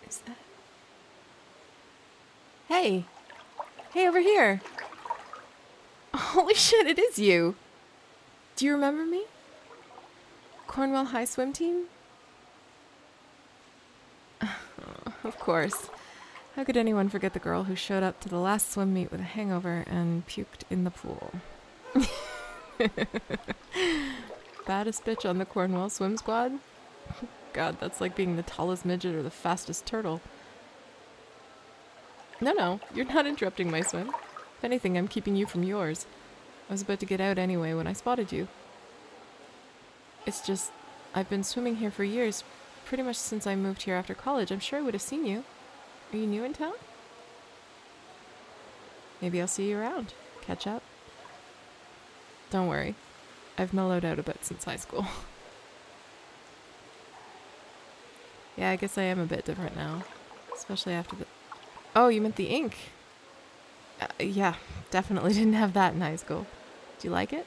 Who's that? Hey! Hey, over here! Holy shit, it is you! Do you remember me? Cornwall High swim team? Of course. How could anyone forget the girl who showed up to the last swim meet with a hangover and puked in the pool? Baddest bitch on the Cornwall swim squad? God, that's like being the tallest midget or the fastest turtle. No, you're not interrupting my swim. If anything, I'm keeping you from yours. I was about to get out anyway when I spotted you. It's just, I've been swimming here for years, pretty much since I moved here after college. I'm sure I would have seen you. Are you new in town? Maybe I'll see you around. Catch up. Don't worry. I've mellowed out a bit since high school. Yeah, I guess I am a bit different now. Especially after the... Oh, you meant the ink. Yeah, definitely didn't have that in high school. Do you like it?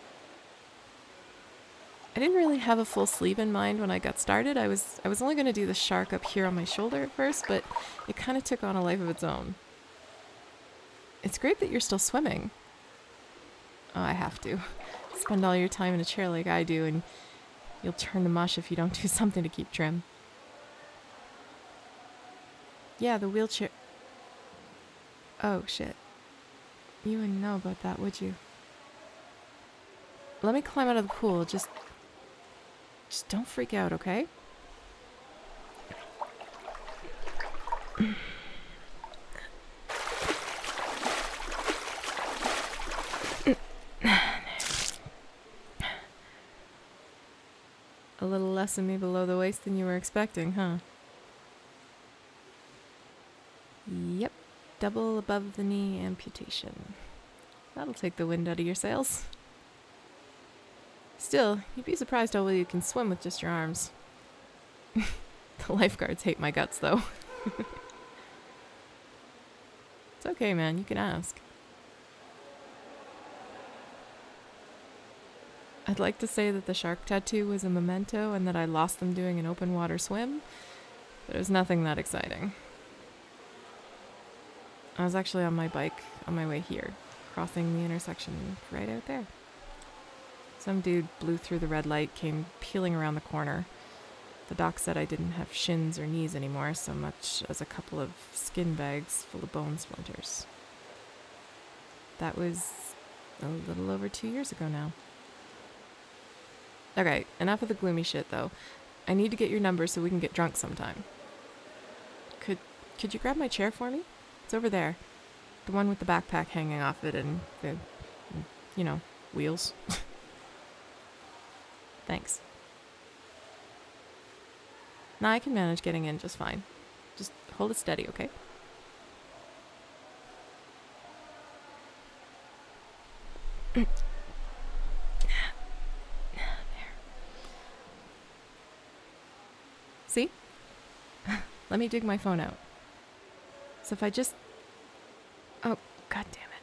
I didn't really have a full sleeve in mind when I got started. I was only going to do the shark up here on my shoulder at first, but it kind of took on a life of its own. It's great that you're still swimming. Oh, I have to. Spend all your time in a chair like I do, and you'll turn to mush if you don't do something to keep trim. Yeah, the wheelchair... Oh, shit. You wouldn't know about that, would you? Let me climb out of the pool. Just don't freak out, okay? A little less of me below the waist than you were expecting, huh? Yep. Double above the knee amputation. That'll take the wind out of your sails. Still, you'd be surprised how well you can swim with just your arms. The lifeguards hate my guts, though. It's okay, man. You can ask. I'd like to say that the shark tattoo was a memento and that I lost them doing an open water swim, but it was nothing that exciting. I was actually on my bike on my way here, crossing the intersection right out there. Some dude blew through the red light, came peeling around the corner. The doc said I didn't have shins or knees anymore, so much as a couple of skin bags full of bone splinters. That was a little over 2 years ago now. Okay, enough of the gloomy shit, though. I need to get your number so we can get drunk sometime. Could you grab my chair for me? It's over there. The one with the backpack hanging off it and the, wheels. Thanks. Nah, I can manage getting in just fine. Just hold it steady, okay? There. See? Let me dig my phone out. So if I just... Oh, god damn it.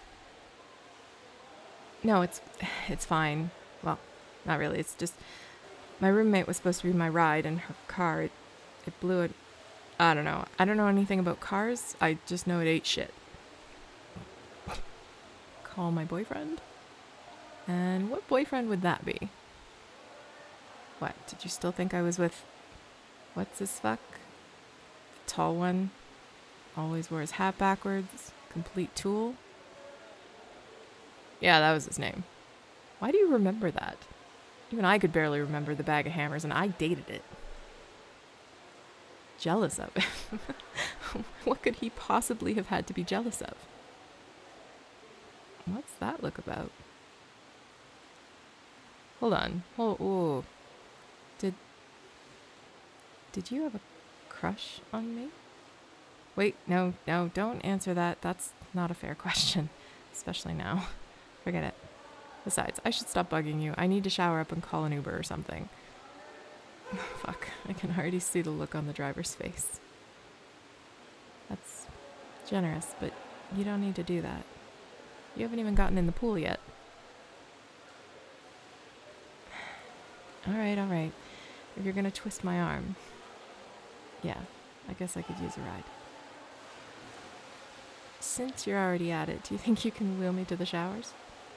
No, it's fine. Well, not really. It's just... My roommate was supposed to be my ride, and her car, it blew it. I don't know. I don't know anything about cars. I just know it ate shit. Call my boyfriend? And what boyfriend would that be? What, did you still think I was with... What's his fuck? The tall one? Always wore his hat backwards. Complete tool? Yeah, that was his name. Why do you remember that? Even I could barely remember the bag of hammers, and I dated it. Jealous of it? What could he possibly have had to be jealous of? What's that look about? Hold on. Oh. Did you have a crush on me? Wait, no, don't answer that. That's not a fair question. Especially now. Forget it. Besides, I should stop bugging you. I need to shower up and call an Uber or something. Fuck, I can already see the look on the driver's face. That's generous, but you don't need to do that. You haven't even gotten in the pool yet. Alright. If you're gonna twist my arm. Yeah, I guess I could use a ride. Since you're already at it, do you think you can wheel me to the showers?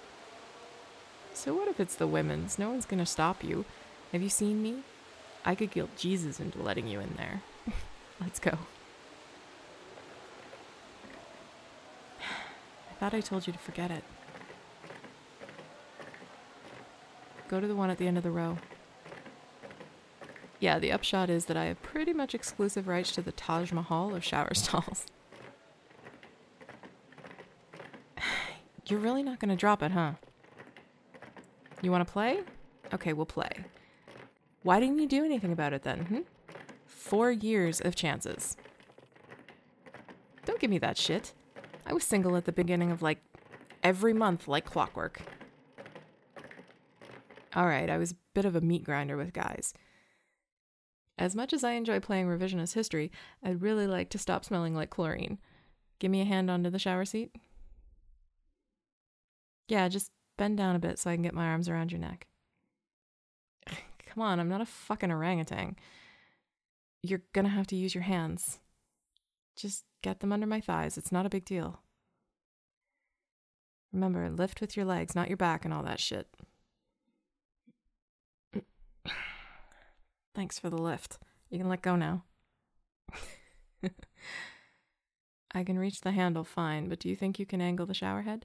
So what if it's the women's? No one's gonna stop you. Have you seen me? I could guilt Jesus into letting you in there. Let's go. I thought I told you to forget it. Go to the one at the end of the row. Yeah, the upshot is that I have pretty much exclusive rights to the Taj Mahal of shower stalls. You're really not gonna drop it, huh? You wanna play? Okay, we'll play. Why didn't you do anything about it then, 4 years of chances. Don't give me that shit. I was single at the beginning of, every month like clockwork. Alright, I was a bit of a meat grinder with guys. As much as I enjoy playing revisionist history, I'd really like to stop smelling like chlorine. Give me a hand onto the shower seat. Yeah, just bend down a bit so I can get my arms around your neck. Come on, I'm not a fucking orangutan. You're gonna have to use your hands. Just get them under my thighs. It's not a big deal. Remember, lift with your legs, not your back and all that shit. Thanks for the lift. You can let go now. I can reach the handle fine, but do you think you can angle the shower head?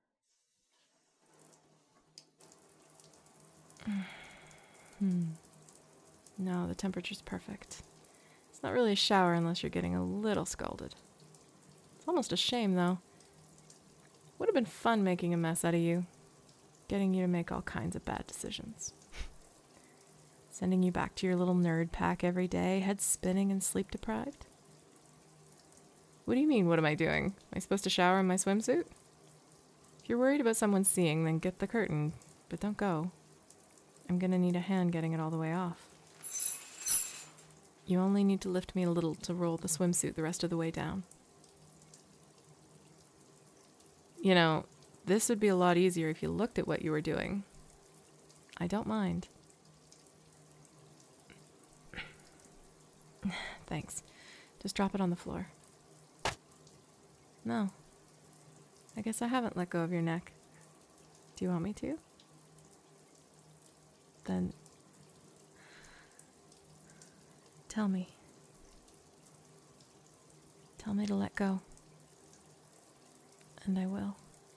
No, the temperature's perfect. It's not really a shower unless you're getting a little scalded. It's almost a shame, though. Would have been fun making a mess out of you. Getting you to make all kinds of bad decisions. Sending you back to your little nerd pack every day, head spinning and sleep deprived. What do you mean, what am I doing? Am I supposed to shower in my swimsuit? If you're worried about someone seeing, then get the curtain, but don't go. I'm gonna need a hand getting it all the way off. You only need to lift me a little to roll the swimsuit the rest of the way down. You know, this would be a lot easier if you looked at what you were doing. I don't mind. Thanks. Just drop it on the floor. No. I guess I haven't let go of your neck. Do you want me to? Then tell me. Tell me to let go. And I will.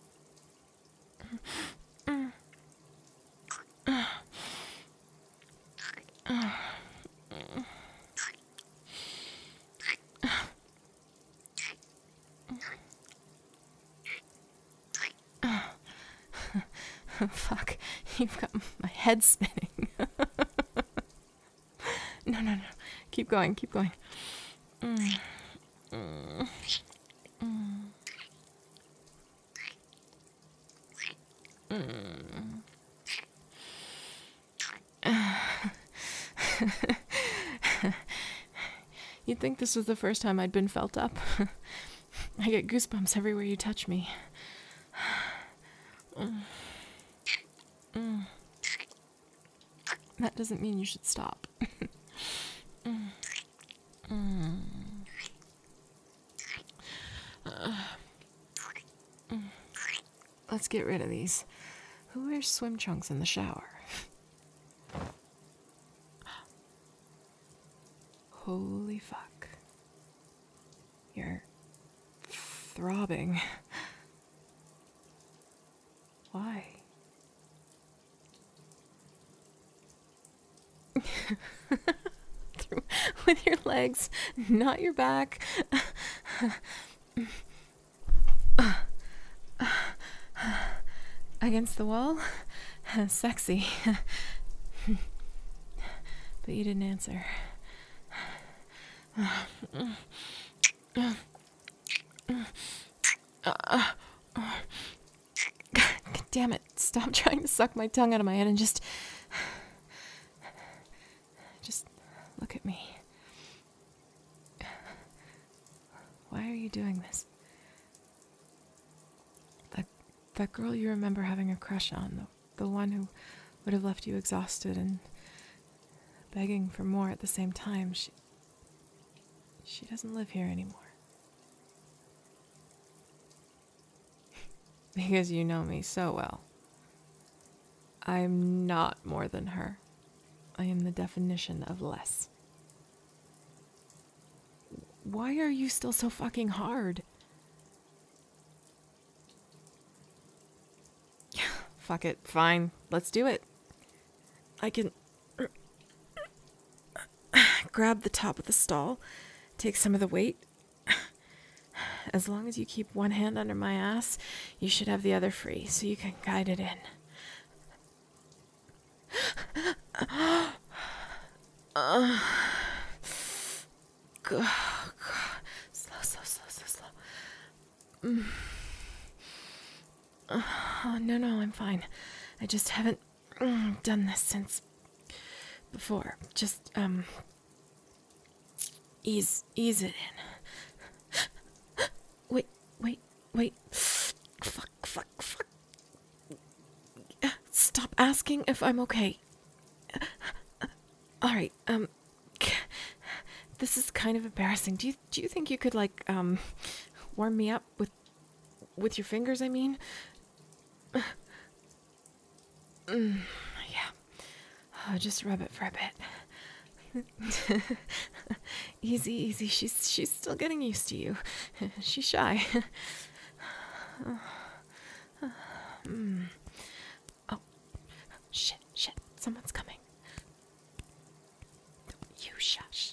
Fuck, you've got my head spinning. No. Keep going. You'd think this was the first time I'd been felt up. I get goosebumps everywhere you touch me. That doesn't mean you should stop. Let's get rid of these. Who wears swim trunks in the shower? Holy fuck. You're throbbing. Why? With your legs, not your back. Against the wall? Sexy. But you didn't answer. God damn it. Stop trying to suck my tongue out of my head and just look at me. Why are you doing this? That girl you remember having a crush on, the one who would have left you exhausted and begging for more at the same time, She doesn't live here anymore. Because you know me so well. I'm not more than her. I am the definition of less. Why are you still so fucking hard? Fuck it, fine. Let's do it. I can grab the top of the stall, take some of the weight. As long as you keep one hand under my ass, you should have the other free, so you can guide it in. Slow. No, I'm fine. I just haven't done this since before. Just, ease it in. Wait. Fuck. Stop asking if I'm okay. Alright, this is kind of embarrassing. Do you think you could, warm me up with your fingers, I mean? Yeah. Just rub it for a bit. Easy. She's still getting used to you. She's shy. Oh, shit. Someone's coming. You shush.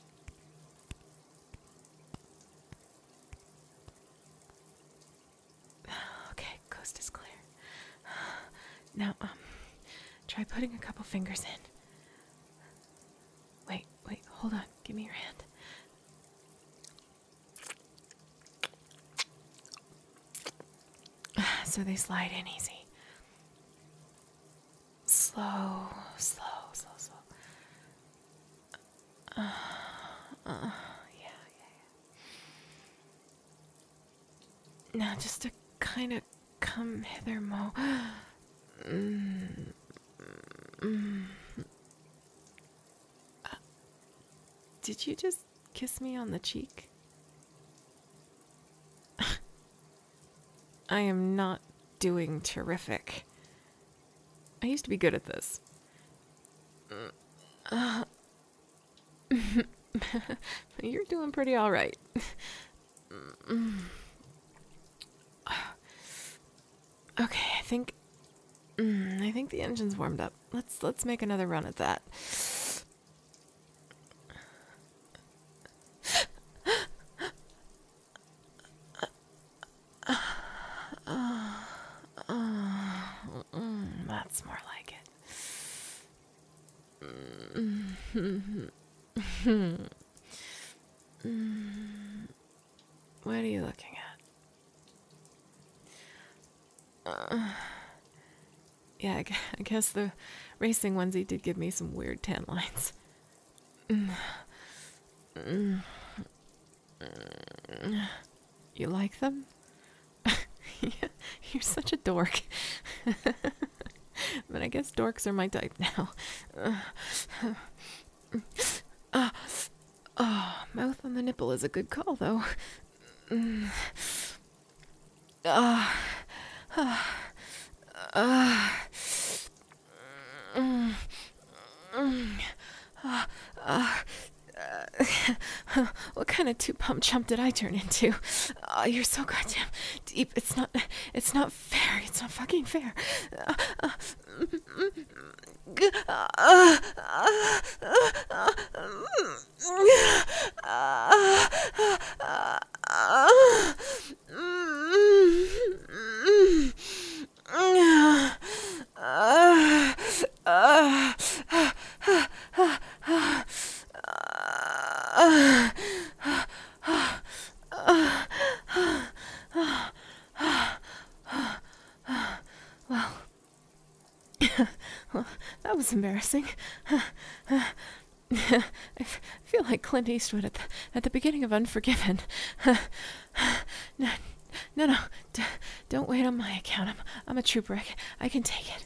Okay, coast is clear. Now, try putting a couple fingers in. Wait, hold on. Give me your hand. So they slide in easy. Slow. Yeah. Now, just to kind of come hither, Mo. Did you just kiss me on the cheek? I am not doing terrific. I used to be good at this. You're doing pretty all right. Okay, I think the engine's warmed up. Let's make another run at that. That's more like it. What are you looking at? Yeah, I guess the racing onesie did give me some weird tan lines. You like them? Yeah, you're such a dork. But I guess dorks are my type now. Mouth on the nipple is a good call, though. What kind of two-pump chump did I turn into? You're so goddamn deep. It's not fair. It's not fucking fair. Well, that was embarrassing. I feel like Clint Eastwood at the beginning of Unforgiven. No, don't wait on my account. I'm a trooper. I can take it.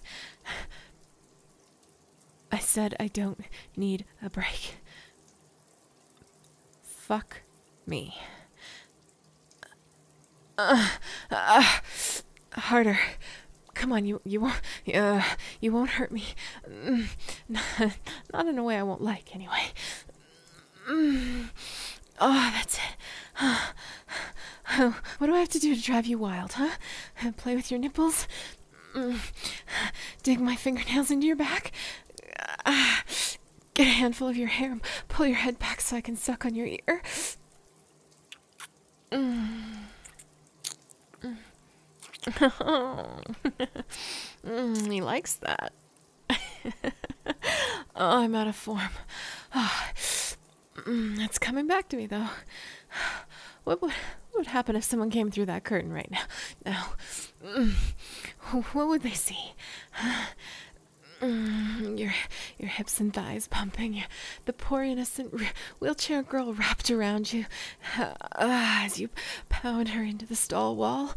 I said I don't need a break. Fuck Me. Harder. Come on, you won't hurt me. Not in a way I won't like, anyway. Oh, that's it. What do I have to do to drive you wild, huh? Play with your nipples? Dig my fingernails into your back? Get a handful of your hair and pull your head back so I can suck on your ear? He likes that. Oh, I'm out of form. It's coming back to me, though. What would happen if someone came through that curtain right now? What would they see? Your hips and thighs pumping, the poor innocent wheelchair girl wrapped around you as you pound her into the stall wall.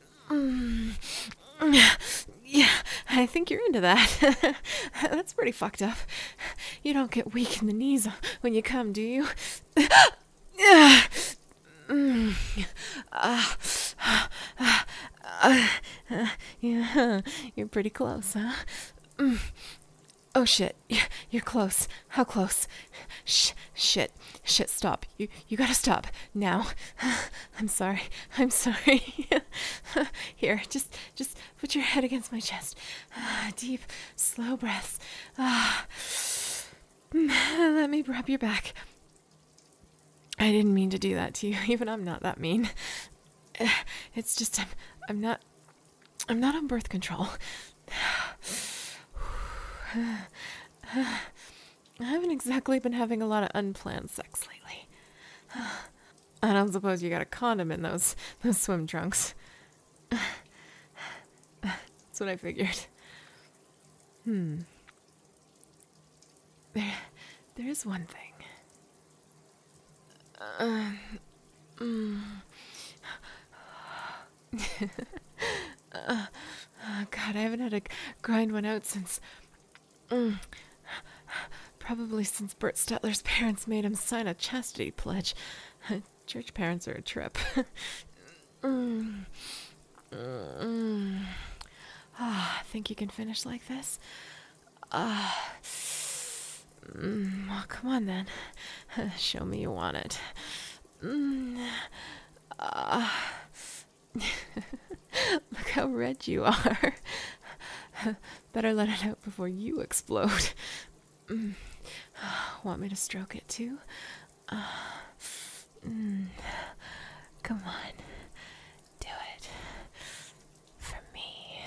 Yeah, I think you're into that. That's pretty fucked up. You don't get weak in the knees when you come, do you? Yeah, you're pretty close, huh? Oh shit, you're close. How close? Shit, stop. You gotta stop, now. I'm sorry. Here, just put your head against my chest. Deep, slow breaths. Let me rub your back. I didn't mean to do that to you, even I'm not that mean. It's just I'm not on birth control. I haven't exactly been having a lot of unplanned sex lately. I don't suppose you got a condom in those swim trunks. That's what I figured. There is one thing. God, I haven't had to grind one out since... probably since Bert Stetler's parents made him sign a chastity pledge. Church parents are a trip. Think you can finish like this? Well, come on then. Show me you want it. Look how red you are. Better let it out before you explode. Want me to stroke it too? Come on. Do it. For me.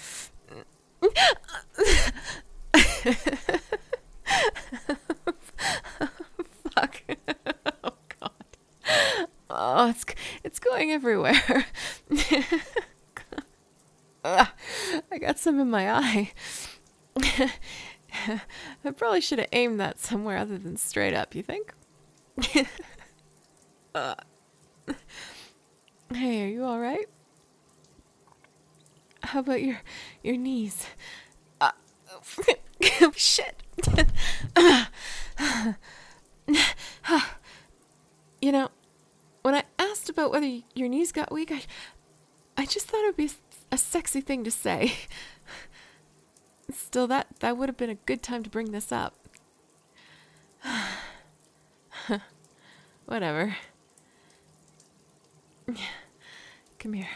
Fuck. Oh god. Oh, it's going everywhere. I got some in my eye. I probably should have aimed that somewhere other than straight up, you think? Hey, are you alright? How about your knees? Shit. You know, when I asked about whether your knees got weak, I just thought it would be a sexy thing to say. Still, that would have been a good time to bring this up. Whatever. Come here.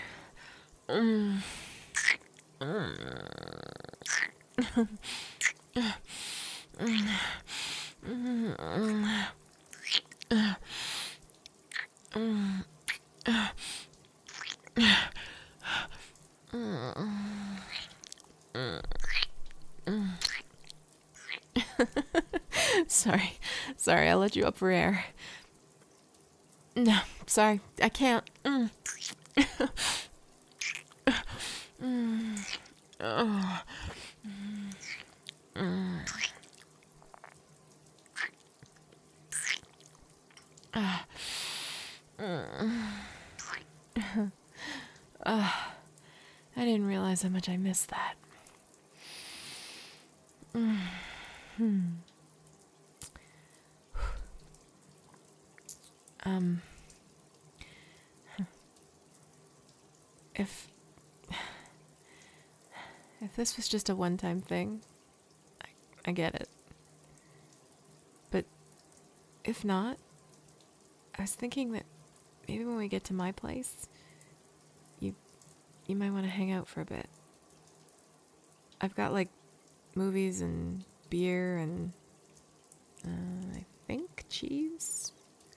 Sorry, I let you up for air. No, sorry, I can't. I didn't realize how much I missed that. If this was just a one-time thing, I get it. But if not, I was thinking that maybe when we get to my place, you might want to hang out for a bit. I've got like movies and beer and I think cheese.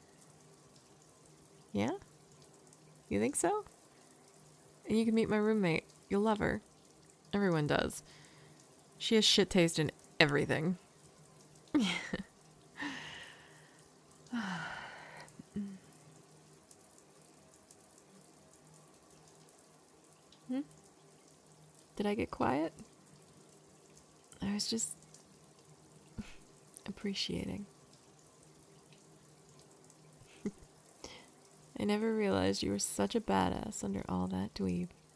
Yeah? You think so? And you can meet my roommate. You'll love her. Everyone does. She has shit taste in everything. Did I get quiet? I was just appreciating. I never realized you were such a badass under all that dweeb.